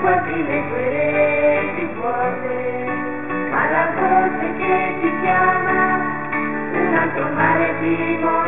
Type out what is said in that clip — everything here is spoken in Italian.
quasi le tue reti vuote, ma la voce che ti chiama, un altro mare ti vuole.